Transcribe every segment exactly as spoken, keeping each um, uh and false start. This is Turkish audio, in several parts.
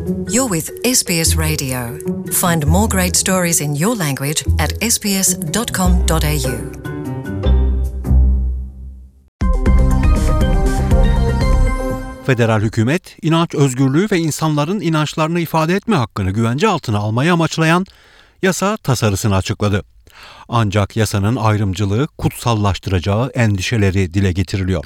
You're with S B S Radio. Find more great stories in your language at s b s dot com dot a u. Federal hükümet, inanç özgürlüğü ve insanların inançlarını ifade etme hakkını güvence altına almayı amaçlayan yasa tasarısını açıkladı. Ancak yasanın ayrımcılığı kutsallaştıracağı endişeleri dile getiriliyor.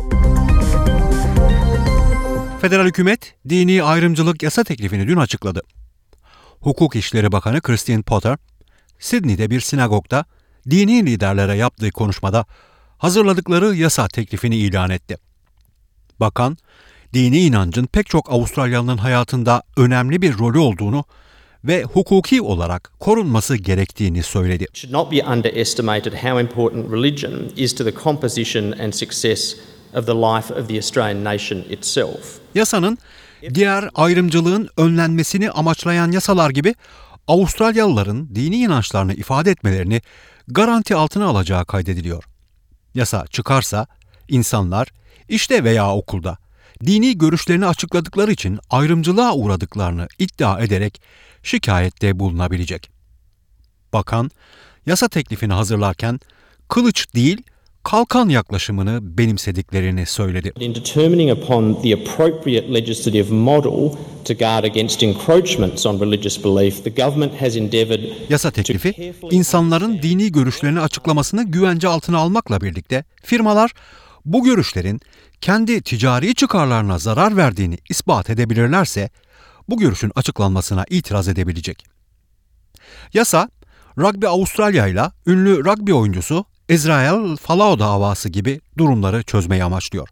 Federal hükümet, dini ayrımcılık yasa teklifini dün açıkladı. Hukuk İşleri Bakanı Christine Potter, Sydney'de bir sinagogda dini liderlere yaptığı konuşmada hazırladıkları yasa teklifini ilan etti. Bakan, dini inancın pek çok Avustralyalı'nın hayatında önemli bir rolü olduğunu ve hukuki olarak korunması gerektiğini söyledi. It should not be underestimated how important religion is to the composition and success of the life of the Australian nation itself. Yasanın diğer ayrımcılığın önlenmesini amaçlayan yasalar gibi Avustralyalıların dini inançlarını ifade etmelerini garanti altına alacağı kaydediliyor. Yasa çıkarsa insanlar işte veya okulda dini görüşlerini açıkladıkları için ayrımcılığa uğradıklarını iddia ederek şikayette bulunabilecek. Bakan, yasa teklifini hazırlarken kılıç değil, kalkan yaklaşımını benimsediklerini söyledi. In determining upon the appropriate legislative model to guard against encroachments on religious belief, the government has endeavoured. Yasa teklifi, insanların dini görüşlerini açıklamasını güvence altına almakla birlikte firmalar bu görüşlerin kendi ticari çıkarlarına zarar verdiğini ispat edebilirlerse bu görüşün açıklanmasına itiraz edebilecek. Yasa, Rugby Avustralya ile ünlü rugby oyuncusu Israel Folau davası gibi durumları çözmeyi amaçlıyor.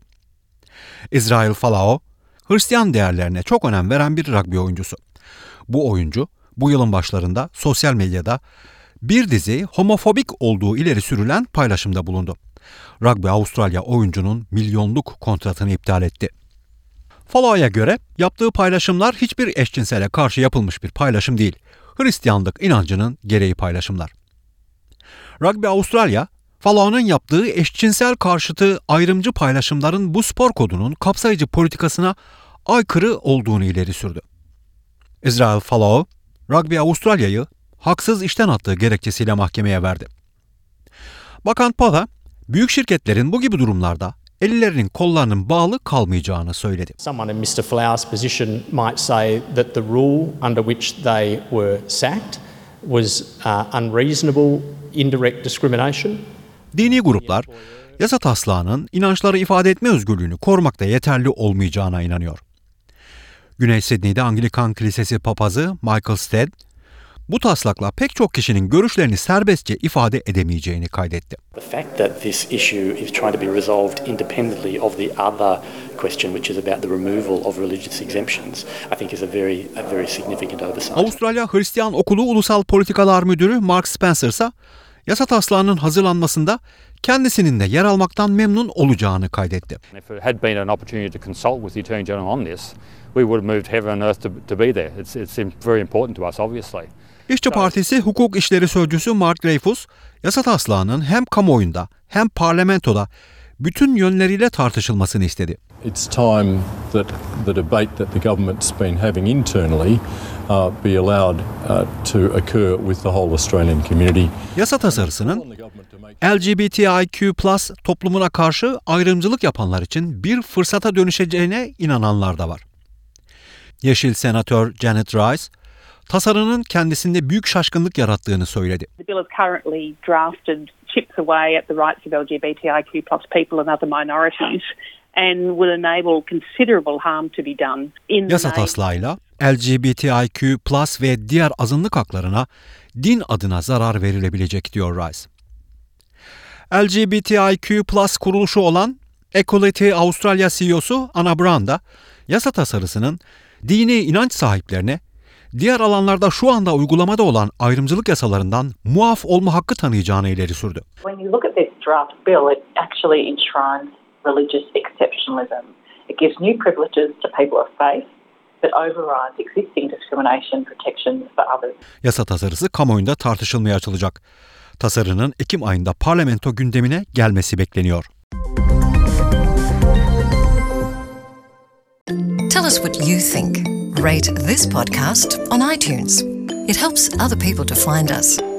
Israel Folau, Hristiyan değerlerine çok önem veren bir rugby oyuncusu. Bu oyuncu, bu yılın başlarında sosyal medyada bir dizi homofobik olduğu ileri sürülen paylaşımda bulundu. Rugby Avustralya oyuncunun milyonluk kontratını iptal etti. Folau'ya göre yaptığı paylaşımlar hiçbir eşcinsele karşı yapılmış bir paylaşım değil. Hristiyanlık inancının gereği paylaşımlar. Rugby Avustralya, Folau'nun yaptığı eşcinsel karşıtı ayrımcı paylaşımların bu spor kodunun kapsayıcı politikasına aykırı olduğunu ileri sürdü. Israel Folau, Rugby Avustralya'yı haksız işten attığı gerekçesiyle mahkemeye verdi. Bakan Potter, büyük şirketlerin bu gibi durumlarda ellerinin kollarının bağlı kalmayacağını söyledi. Someone in mister Folau's position might say that the rule under which they were sacked was uh, unreasonable, indirect discrimination. Dini gruplar, yasa taslağının inançları ifade etme özgürlüğünü korumakta yeterli olmayacağına inanıyor. Güney Sydney'de Anglikan Kilisesi papazı Michael Stead, bu taslakla pek çok kişinin görüşlerini serbestçe ifade edemeyeceğini kaydetti. The fact that this issue is trying to be resolved independently of the other question, which is about the removal of religious exemptions, I think is a very a very significant oversight. Avustralya Hristiyan Okulu Ulusal Politikalar Müdürü Mark Spencer ise yasa taslağının hazırlanmasında kendisinin de yer almaktan memnun olacağını kaydetti. If it had been an opportunity to consult with the Attorney General on this, we would have moved heaven and earth to, to be there. It's it's very important to us, obviously. İşçi Partisi Hukuk İşleri Sözcüsü Mark Dreyfus, yasa taslağının hem kamuoyunda hem parlamentoda bütün yönleriyle tartışılmasını istedi. It's time that the debate that the government's been having internally uh, be allowed uh, to occur with the whole Australian community. Yasa tasarısının L G B T I Q plus toplumuna karşı ayrımcılık yapanlar için bir fırsata dönüşeceğine inananlar da var. Yeşil Senatör Janet Rice, tasarının kendisinde büyük şaşkınlık yarattığını söyledi. The bill is currently drafted chips away at the rights of L G B T I Q plus people and other minorities and will enable considerable harm to be done. In Yasa taslağıyla L G B T I Q plus ve diğer azınlık haklarına din adına zarar verilebilecek diyor Rice. L G B T I Q plus kuruluşu olan Equality Australia C E O'su Anna Brown da yasa tasarısının dini inanç sahiplerine diğer alanlarda şu anda uygulamada olan ayrımcılık yasalarından muaf olma hakkı tanıyacağını ileri sürdü. When you look at this draft bill, it actually enshrines religious exceptionalism. It gives new privileges to people of faith that overrides existing discrimination protections for others. Yasa tasarısı kamuoyunda tartışılmaya açılacak. Tasarının Ekim ayında parlamento gündemine gelmesi bekleniyor. Tell us what you think. Rate this podcast on iTunes. It helps other people to find us.